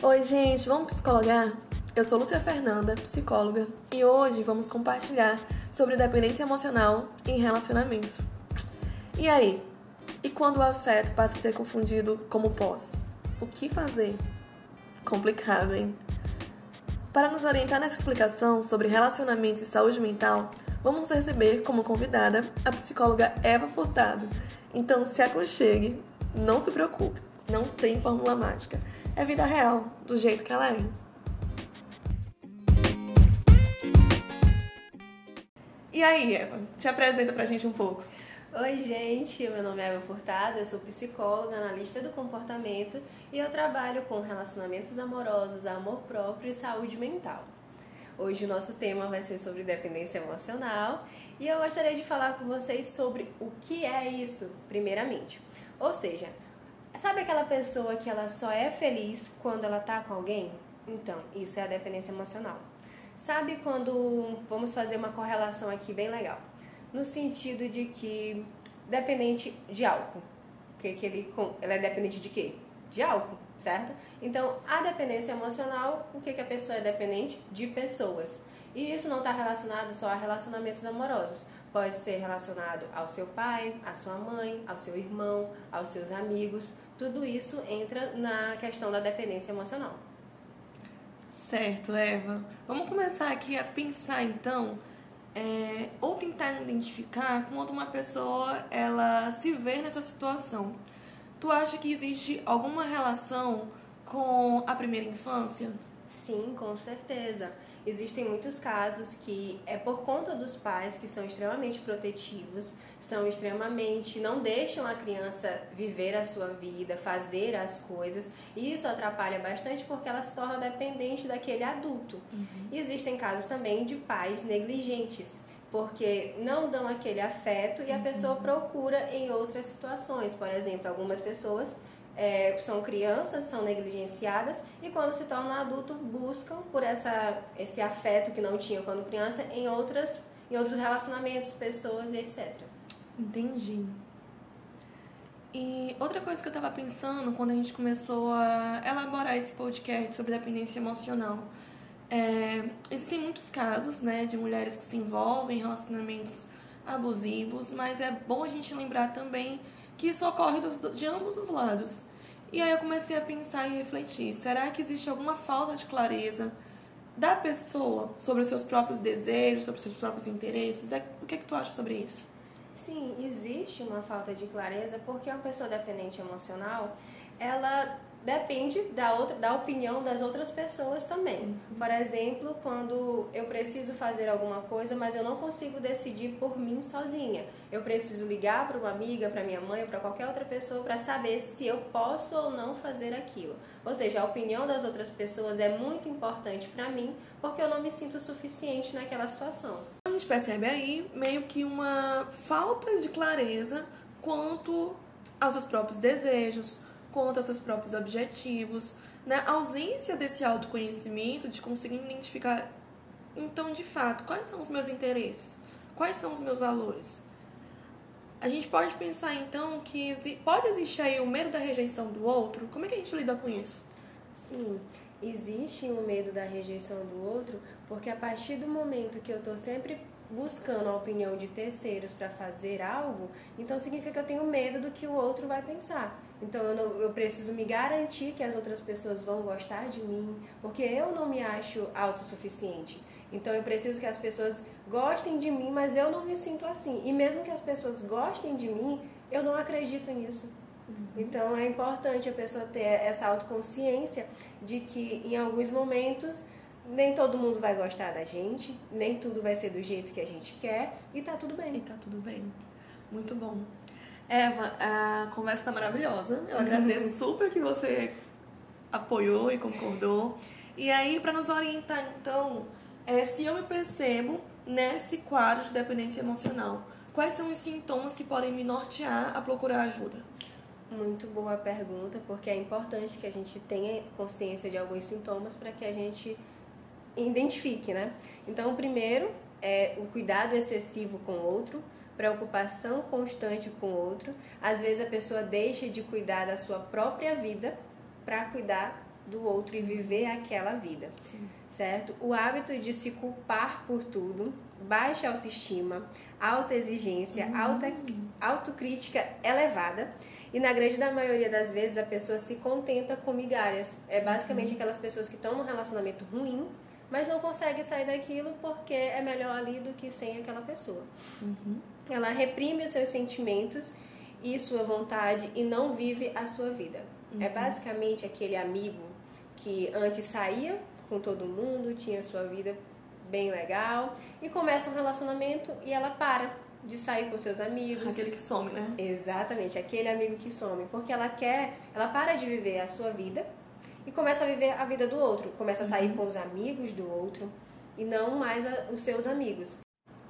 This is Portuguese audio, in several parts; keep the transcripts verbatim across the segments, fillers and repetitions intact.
Oi, gente, vamos psicologar? Eu sou Lúcia Fernanda, psicóloga, e hoje vamos compartilhar sobre dependência emocional em relacionamentos. E aí? E quando o afeto passa a ser confundido como posse? O que fazer? Complicado, hein? Para nos orientar nessa explicação sobre relacionamentos e saúde mental, vamos receber como convidada a psicóloga Eva Furtado. Então se aconchegue, não se preocupe, não tem fórmula mágica. É vida real, do jeito que ela é. E aí, Eva, te apresenta pra gente um pouco. Oi, gente, meu nome é Eva Furtado, eu sou psicóloga, analista do comportamento e eu trabalho com relacionamentos amorosos, amor próprio e saúde mental. Hoje o nosso tema vai ser sobre dependência emocional e eu gostaria de falar com vocês sobre o que é isso, primeiramente. Ou seja, sabe aquela pessoa que ela só é feliz quando ela tá com alguém? Então, isso é a dependência emocional. Sabe quando, vamos fazer uma correlação aqui bem legal, no sentido de que dependente de álcool, que, que ele, ela é dependente de quê? De álcool, certo? Então, a dependência emocional, o que, que a pessoa é dependente? De pessoas. E isso não está relacionado só a relacionamentos amorosos. Pode ser relacionado ao seu pai, à sua mãe, ao seu irmão, aos seus amigos. Tudo isso entra na questão da dependência emocional. Certo, Eva. Vamos começar aqui a pensar, então, é, ou tentar identificar quando uma pessoa ela se vê nessa situação. Tu acha que existe alguma relação com a primeira infância? Sim, com certeza. Existem muitos casos que é por conta dos pais que são extremamente protetivos, são extremamente, não deixam a criança viver a sua vida, fazer as coisas, e isso atrapalha bastante porque ela se torna dependente daquele adulto. Uhum. E existem casos também de pais negligentes, porque não dão aquele afeto e a pessoa procura em outras situações. Por exemplo, algumas pessoas É, são crianças, são negligenciadas e quando se tornam adulto buscam por essa, esse afeto que não tinham quando criança em, outras, em outros relacionamentos, pessoas e etcétera. Entendi. E outra coisa que eu estava pensando quando a gente começou a elaborar esse podcast sobre dependência emocional, é, existem muitos casos, né, de mulheres que se envolvem em relacionamentos abusivos, mas é bom a gente lembrar também que isso ocorre dos, de ambos os lados. E aí eu comecei a pensar e refletir, será que existe alguma falta de clareza da pessoa sobre os seus próprios desejos, sobre os seus próprios interesses? O que é que tu acha sobre isso? Sim, existe uma falta de clareza porque uma pessoa dependente emocional, ela depende da, outra, da opinião das outras pessoas também. Uhum. Por exemplo, quando eu preciso fazer alguma coisa, mas eu não consigo decidir por mim sozinha. Eu preciso ligar para uma amiga, para minha mãe ou para qualquer outra pessoa para saber se eu posso ou não fazer aquilo. Ou seja, a opinião das outras pessoas é muito importante para mim porque eu não me sinto suficiente naquela situação. A gente percebe aí meio que uma falta de clareza quanto aos seus próprios desejos, quanto aos seus próprios objetivos, né? A ausência desse autoconhecimento, de conseguir identificar, então, de fato, quais são os meus interesses, quais são os meus valores. A gente pode pensar, então, que pode existir aí o medo da rejeição do outro. Como é que a gente lida com isso? Sim, existe o medo da rejeição do outro, porque a partir do momento que eu estou sempre buscando a opinião de terceiros para fazer algo, então significa que eu tenho medo do que o outro vai pensar. Então eu, não, eu preciso me garantir que as outras pessoas vão gostar de mim, porque eu não me acho autossuficiente. Então eu preciso que as pessoas gostem de mim, mas eu não me sinto assim. E mesmo que as pessoas gostem de mim, eu não acredito nisso. Uhum. Então é importante a pessoa ter essa autoconsciência de que em alguns momentos nem todo mundo vai gostar da gente, nem tudo vai ser do jeito que a gente quer e tá tudo bem. E tá tudo bem. Muito bom. Eva, a conversa tá maravilhosa. Eu agradeço super que você apoiou e concordou. E aí, para nos orientar, então, é, se eu me percebo nesse quadro de dependência emocional, quais são os sintomas que podem me nortear a procurar ajuda? Muito boa pergunta, porque é importante que a gente tenha consciência de alguns sintomas para que a gente identifique, né? Então, o primeiro é o cuidado excessivo com o outro, preocupação constante com o outro. Às vezes a pessoa deixa de cuidar da sua própria vida para cuidar do outro e viver aquela vida. Sim. Certo? O hábito de se culpar por tudo, baixa autoestima, alta exigência, Uhum. alta autocrítica elevada, e na grande da maioria das vezes a pessoa se contenta com migalhas. É basicamente Uhum. aquelas pessoas que estão num relacionamento ruim, mas não conseguem sair daquilo porque é melhor ali do que sem aquela pessoa. Uhum. Ela reprime os seus sentimentos e sua vontade e não vive a sua vida. Uhum. É basicamente aquele amigo que antes saía com todo mundo, tinha sua vida bem legal, e começa um relacionamento e ela para de sair com seus amigos. Aquele que some, né? Exatamente, aquele amigo que some, porque ela quer, ela para de viver a sua vida e começa a viver a vida do outro, começa a sair Uhum. com os amigos do outro e não mais a, os seus amigos.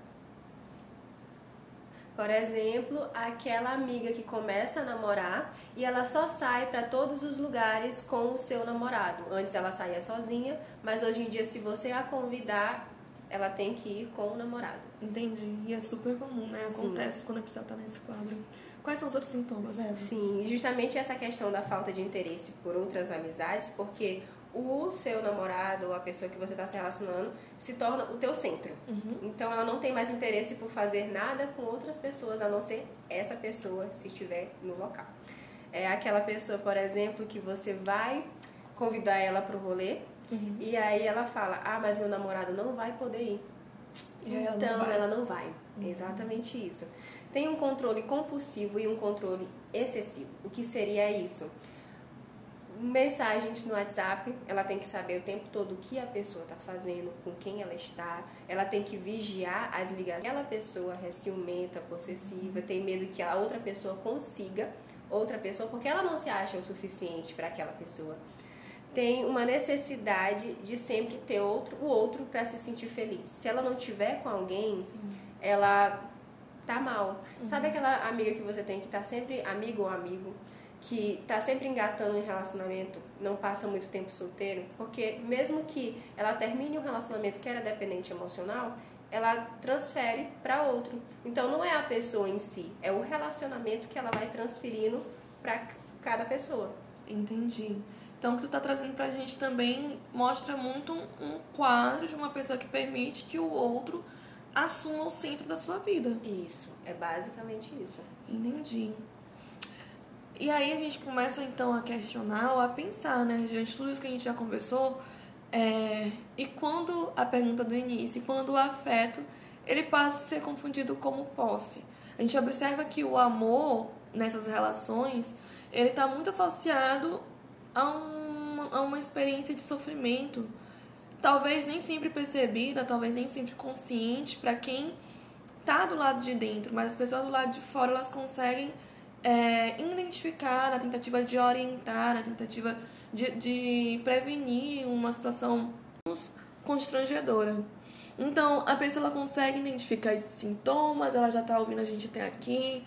Por exemplo, aquela amiga que começa a namorar e ela só sai para todos os lugares com o seu namorado. Antes ela saía sozinha, mas hoje em dia, se você a convidar, ela tem que ir com o namorado. Entendi. E é super comum, né? Acontece Sim. quando a pessoa tá nesse quadro. Quais são os outros sintomas, Eva? Sim, justamente essa questão da falta de interesse por outras amizades, porque o seu namorado ou a pessoa que você está se relacionando se torna o teu centro. Uhum. Então ela não tem mais interesse por fazer nada com outras pessoas, a não ser essa pessoa se estiver no local. É aquela pessoa, por exemplo, que você vai convidar ela para o rolê, uhum. e aí ela fala, ah, mas meu namorado não vai poder ir. E então ela não vai. Ela não vai. Uhum. Exatamente isso. Tem um controle compulsivo e um controle excessivo. O que seria isso? Mensagens no WhatsApp, ela tem que saber o tempo todo o que a pessoa está fazendo, com quem ela está, ela tem que vigiar as ligações. Aquela pessoa é ciumenta, possessiva, tem medo que a outra pessoa consiga outra pessoa, porque ela não se acha o suficiente para aquela pessoa. Tem uma necessidade de sempre ter outro, o outro para se sentir feliz. Se ela não tiver com alguém, Sim. ela tá mal. Uhum. Sabe aquela amiga que você tem que tá sempre, amigo ou amigo, que tá sempre engatando em relacionamento, não passa muito tempo solteiro, porque mesmo que ela termine um relacionamento que era dependente emocional, ela transfere para outro. Então não é a pessoa em si, é o relacionamento que ela vai transferindo para cada pessoa. Entendi. Então o que tu tá trazendo pra gente também mostra muito um, um quadro de uma pessoa que permite que o outro assuma o centro da sua vida. Isso, é basicamente isso. Entendi. E aí a gente começa então a questionar ou a pensar, né, diante de tudo isso que a gente já conversou, é, e quando a pergunta do início, quando o afeto, ele passa a ser confundido como posse. A gente observa que o amor nessas relações, ele está muito associado a uma, a uma experiência de sofrimento, talvez nem sempre percebida, talvez nem sempre consciente para quem está do lado de dentro, mas as pessoas do lado de fora, elas conseguem É, identificar, na tentativa de orientar, na tentativa de, de prevenir uma situação constrangedora. Então, a pessoa ela consegue identificar esses sintomas, ela já está ouvindo a gente até aqui.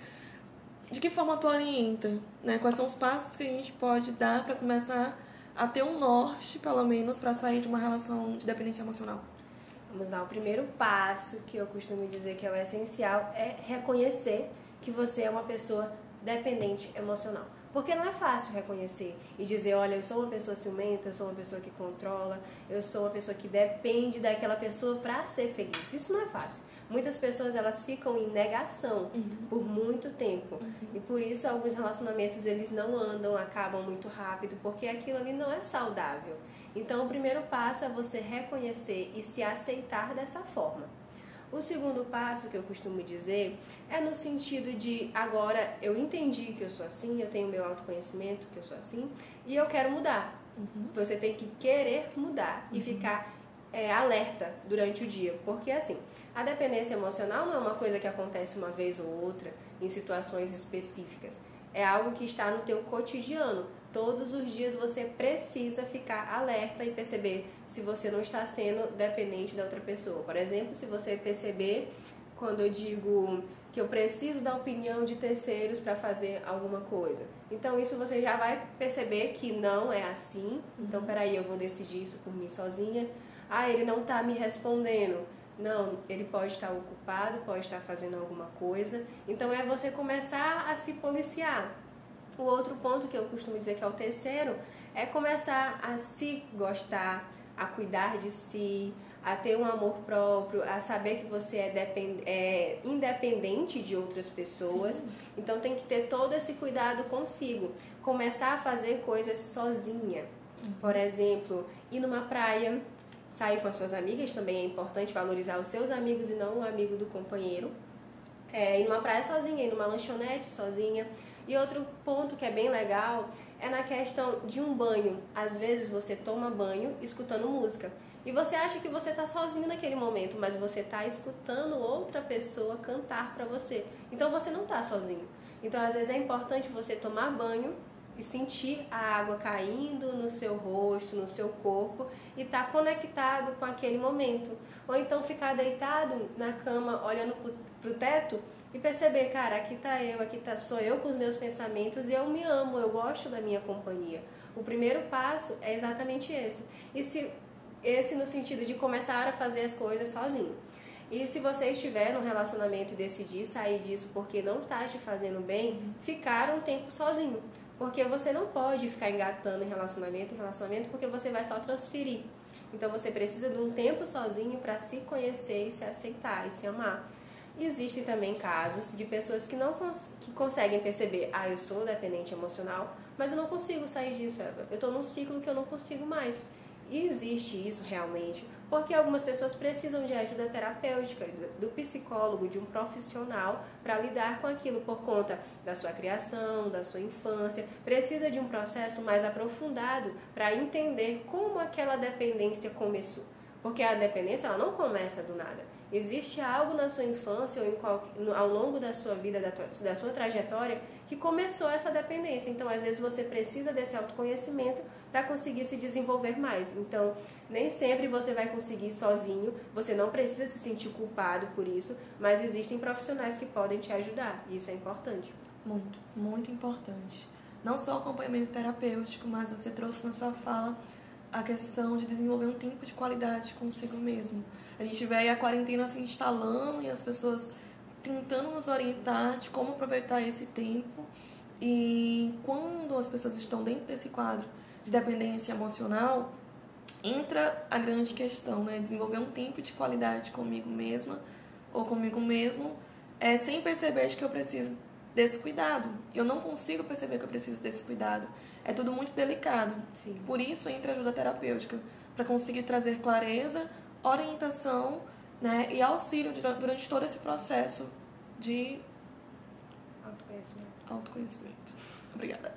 De que forma tu orienta? Né? Quais são os passos que a gente pode dar para começar a ter um norte, pelo menos, para sair de uma relação de dependência emocional? Vamos lá, o primeiro passo, que eu costumo dizer que é o essencial, é reconhecer que você é uma pessoa dependente emocional. Porque não é fácil reconhecer e dizer, olha, eu sou uma pessoa ciumenta, eu sou uma pessoa que controla, eu sou uma pessoa que depende daquela pessoa para ser feliz. Isso não é fácil. Muitas pessoas, elas ficam em negação uhum. por muito tempo. Uhum. E por isso alguns relacionamentos eles não andam, acabam muito rápido, porque aquilo ali não é saudável. Então o primeiro passo é você reconhecer e se aceitar dessa forma. O segundo passo que eu costumo dizer é no sentido de agora eu entendi que eu sou assim, eu tenho meu autoconhecimento que eu sou assim e eu quero mudar. Uhum. Você tem que querer mudar uhum. e ficar é, alerta durante o dia, porque assim, a dependência emocional não é uma coisa que acontece uma vez ou outra em situações específicas. É algo que está no teu cotidiano. Todos os dias você precisa ficar alerta e perceber se você não está sendo dependente da outra pessoa. Por exemplo, se você perceber quando eu digo que eu preciso da opinião de terceiros para fazer alguma coisa. Então isso você já vai perceber que não é assim. Então peraí, eu vou decidir isso por mim sozinha. Ah, ele não está me respondendo. Não, ele pode estar ocupado, pode estar fazendo alguma coisa. Então é você começar a se policiar. O outro ponto que eu costumo dizer que é o terceiro é começar a se gostar, a cuidar de si, a ter um amor próprio, a saber que você é, depend... é independente de outras pessoas. Sim. Então tem que ter todo esse cuidado consigo. Começar a fazer coisas sozinha. Uhum. Por exemplo, ir numa praia, sair com as suas amigas, também é importante valorizar os seus amigos e não o amigo do companheiro. É, ir numa praia sozinha, ir numa lanchonete sozinha. E outro ponto que é bem legal é na questão de um banho. Às vezes você toma banho escutando música. E você acha que você está sozinho naquele momento, mas você está escutando outra pessoa cantar para você. Então você não está sozinho. Então às vezes é importante você tomar banho e sentir a água caindo no seu rosto, no seu corpo e estar tá conectado com aquele momento. Ou então ficar deitado na cama olhando para o teto e perceber, cara, aqui tá eu, aqui tá, sou eu com os meus pensamentos e eu me amo, eu gosto da minha companhia. O primeiro passo é exatamente esse. E se esse no sentido de começar a fazer as coisas sozinho. E se você estiver num relacionamento e decidir sair disso porque não está te fazendo bem, ficar um tempo sozinho. Porque você não pode ficar engatando em relacionamento em relacionamento porque você vai só transferir. Então você precisa de um tempo sozinho para se conhecer e se aceitar e se amar. Existem também casos de pessoas que não cons- que conseguem perceber, ah, eu sou dependente emocional, mas eu não consigo sair disso, Eva. Eu estou num ciclo que eu não consigo mais. E existe isso realmente, porque algumas pessoas precisam de ajuda terapêutica, do psicólogo, de um profissional para lidar com aquilo por conta da sua criação, da sua infância. Precisa de um processo mais aprofundado para entender como aquela dependência começou. Porque a dependência ela não começa do nada. Existe algo na sua infância ou em qual, no, ao longo da sua vida, da, tua, da sua trajetória, que começou essa dependência. Então, às vezes, você precisa desse autoconhecimento para conseguir se desenvolver mais. Então, nem sempre você vai conseguir sozinho, você não precisa se sentir culpado por isso, mas existem profissionais que podem te ajudar, e isso é importante. Muito, muito importante. Não só acompanhamento terapêutico, mas você trouxe na sua fala a questão de desenvolver um tempo de qualidade consigo mesmo. A gente vê aí a quarentena se instalando e as pessoas tentando nos orientar de como aproveitar esse tempo. E quando as pessoas estão dentro desse quadro de dependência emocional, entra a grande questão, né? Desenvolver um tempo de qualidade comigo mesma ou comigo mesmo, é, sem perceber que eu preciso desse cuidado. Eu não consigo perceber que eu preciso desse cuidado. É tudo muito delicado. Sim. Por isso entra a ajuda terapêutica, para conseguir trazer clareza, orientação, né, e auxílio durante todo esse processo de autoconhecimento. autoconhecimento. Obrigada.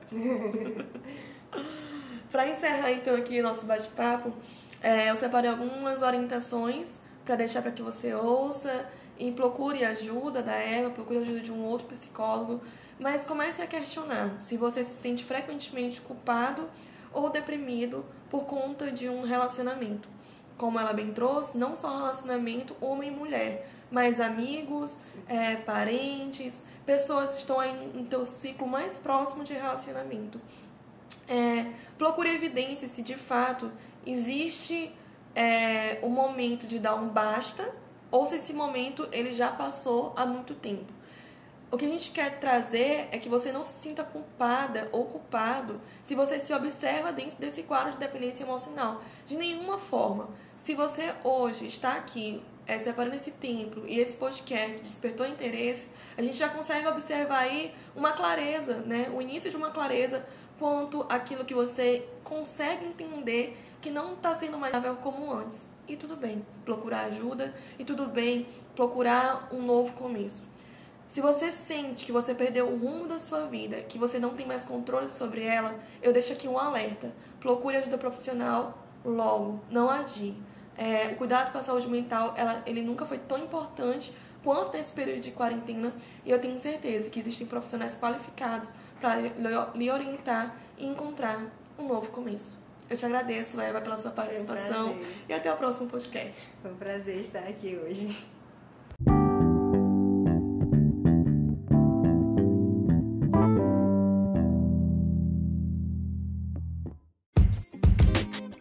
Para encerrar então aqui o nosso bate-papo, é, eu separei algumas orientações para deixar para que você ouça e procure ajuda da Eva, procure ajuda de um outro psicólogo, mas comece a questionar se você se sente frequentemente culpado ou deprimido por conta de um relacionamento. Como ela bem trouxe, não só relacionamento homem e mulher, mas amigos, é, parentes, pessoas que estão aí no teu ciclo mais próximo de relacionamento. É, procure evidência se de fato existe é, o momento de dar um basta ou se esse momento ele já passou há muito tempo. O que a gente quer trazer é que você não se sinta culpada ou culpado se você se observa dentro desse quadro de dependência emocional. De nenhuma forma. Se você hoje está aqui, é, separando esse tempo e esse podcast despertou interesse, a gente já consegue observar aí uma clareza, né? O início de uma clareza quanto àquilo que você consegue entender que não está sendo mais viável como antes. E tudo bem procurar ajuda, e tudo bem procurar um novo começo. Se você sente que você perdeu o rumo da sua vida, que você não tem mais controle sobre ela, eu deixo aqui um alerta. Procure ajuda profissional logo, não agir. É, o cuidado com a saúde mental, ela, ele nunca foi tão importante quanto nesse período de quarentena, e eu tenho certeza que existem profissionais qualificados para lhe orientar e encontrar um novo começo. Eu te agradeço, Eva, pela sua participação, um e até o próximo podcast. Foi um prazer estar aqui hoje.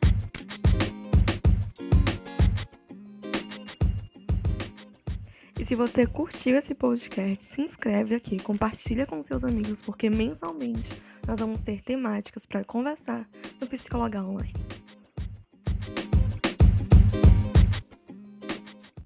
E se você curtiu esse podcast, se inscreve aqui, compartilha com seus amigos, porque mensalmente nós vamos ter temáticas para conversar no Psicologar Online.